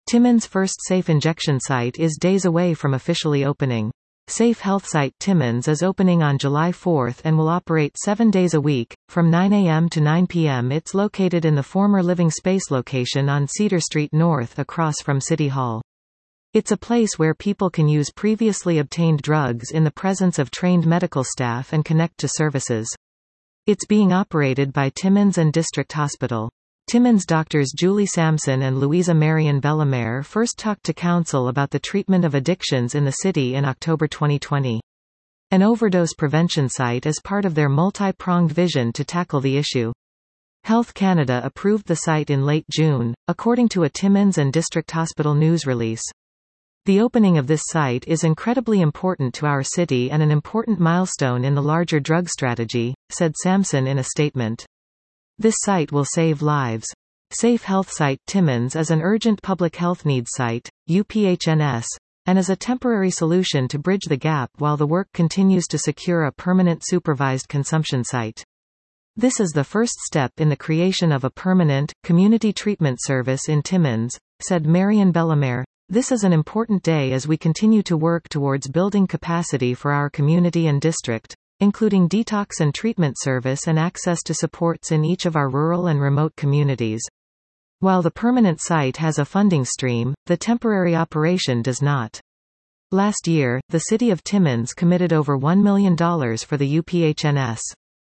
Timmins' first safe injection site is days away from officially opening. Safe Health Site Timmins is opening on July 4 and will operate 7 days a week, from 9 a.m. to 9 p.m. It's located in the former Living Space location on Cedar Street North across from City Hall. It's a place where people can use previously obtained drugs in the presence of trained medical staff and connect to services. It's being operated by Timmins and District Hospital. Timmins doctors Julie Sampson and Louisa Marion Bellemare first talked to council about the treatment of addictions in the city in October 2020. An overdose prevention site is part of their multi-pronged vision to tackle the issue. Health Canada approved the site in late June, according to a Timmins and District Hospital news release. The opening of this site is incredibly important to our city and an important milestone in the larger drug strategy, said Sampson in a statement. This site will save lives. Safe Health Site Timmins is an urgent public health needs site, UPHNS, and is a temporary solution to bridge the gap while the work continues to secure a permanent supervised consumption site. This is the first step in the creation of a permanent, community treatment service in Timmins, said Marion Bellemare. This is an important day as we continue to work towards building capacity for our community and district, including detox and treatment service and access to supports in each of our rural and remote communities. While the permanent site has a funding stream, the temporary operation does not. Last year, the City of Timmins committed over $1 million for the UPHNS.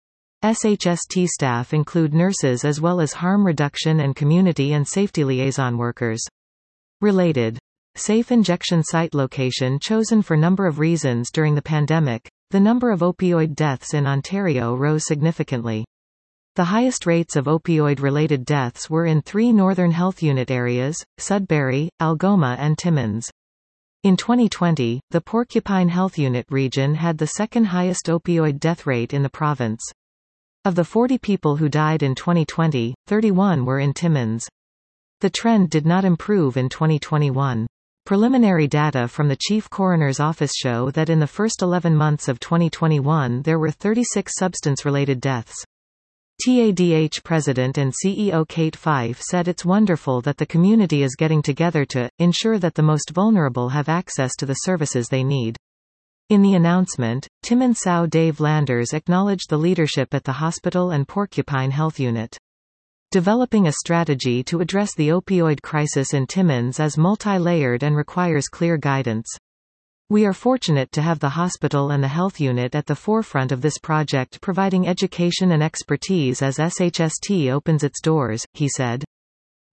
SHST staff include nurses as well as harm reduction and community and safety liaison workers. Related. Safe injection site location chosen for number of reasons. During the pandemic, the number of opioid deaths in Ontario rose significantly. The highest rates of opioid-related deaths were in 3 Northern Health Unit areas, Sudbury, Algoma and Timmins. In 2020, the Porcupine Health Unit region had the second highest opioid death rate in the province. Of the 40 people who died in 2020, 31 were in Timmins. The trend did not improve in 2021. Preliminary data from the Chief Coroner's Office show that in the first 11 months of 2021 there were 36 substance-related deaths. TADH President and CEO Kate Fife said it's wonderful that the community is getting together to ensure that the most vulnerable have access to the services they need. In the announcement, Timmins SAU Dave Landers acknowledged the leadership at the hospital and Porcupine Health Unit. Developing a strategy to address the opioid crisis in Timmins is multi-layered and requires clear guidance. We are fortunate to have the hospital and the health unit at the forefront of this project, providing education and expertise as SHST opens its doors, he said.